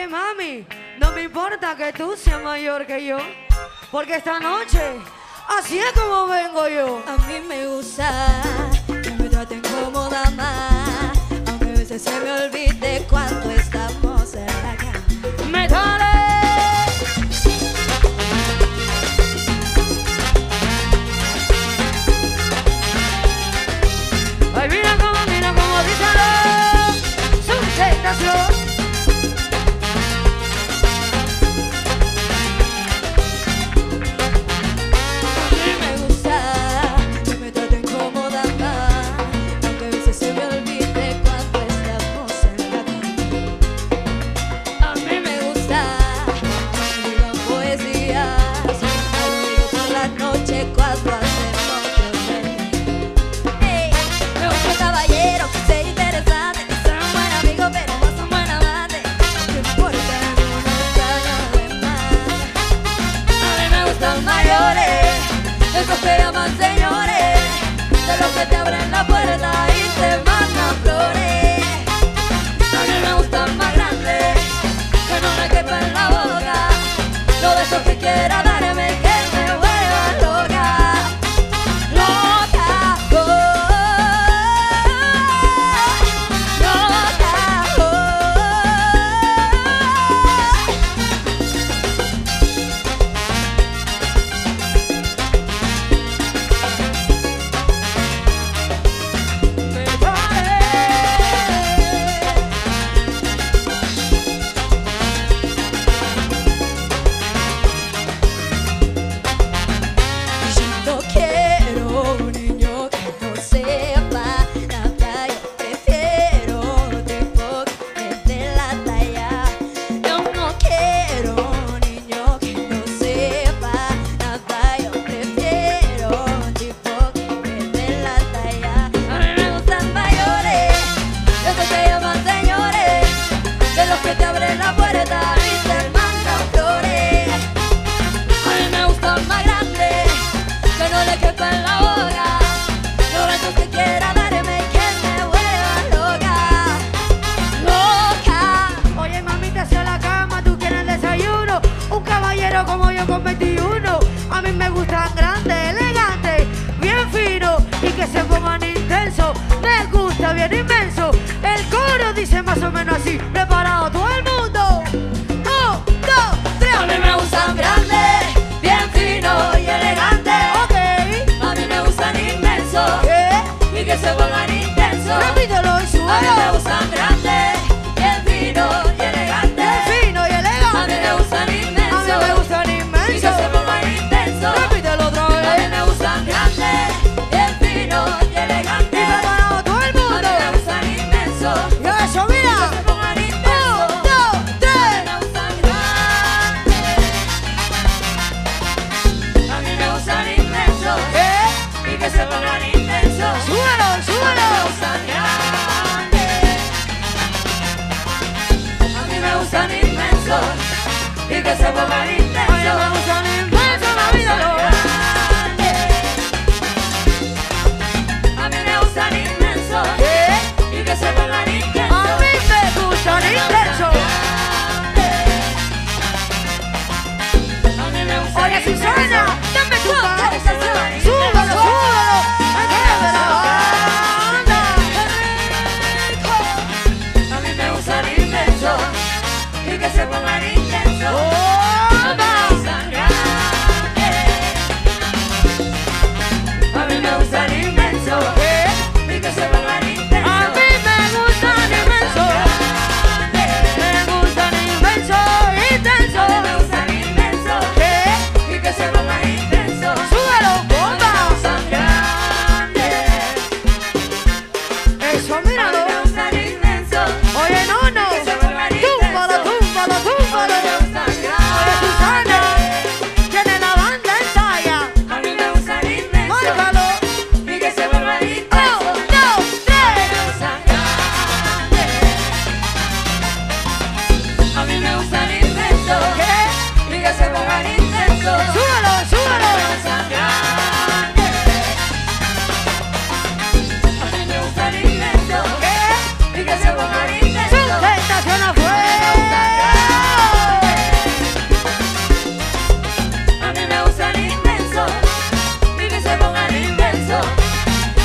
Oye, mami, no me importa que tú seas mayor que yo, porque esta noche, así es como vengo yo. A mí me gusta que me traten como dama, aunque a veces se me olvide cuando estamos en la cama. ¡Metales! Ay, mira como díselo, sustentación. Esos que llaman señores, de los que te abren la puerta y te mandan flores. A mí me gustan más grandes, que no me quepa en la boca. No de esos que quiera darme que me vuelva loca. Loca, oh, loca, oh. Como yo con 21, a mí me gustan grandes, elegantes, bien finos y que se pongan intensos. Me gusta bien inmenso. El coro dice más o menos así. Preparado todo el mundo. 1, 2, 3. A mí me gustan grandes, bien finos y elegantes. Ok. A mí me gustan inmensos. ¿Qué? Y que se pongan intensos. Repítelo y súbelo. A mí me gustan grandes, bien finos y elegantes. Bien fino y elegante. A mí me gustan inmensos. A mí me gustan inmensos. Y que se pongan intensos. Repítelo otra vez. A mí me gustan grandes, bien finos y elegantes. Y preparado todo el mundo. A mí me gustan inmensos. Y eso, mira. Y que se pongan intensos. 1, 2, 3. A mí me gustan grandes. A mí me gustan inmensos. Y que se pongan intensos. Súbelo, súbelo. A mí me gustan grandes.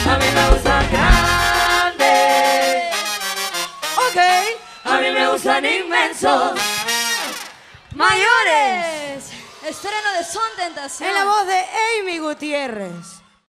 A mí me gustan grandes. Ok. A mí me gustan inmensos. Mayores. Estreno de Son Tentación. En la voz de Amy Gutiérrez.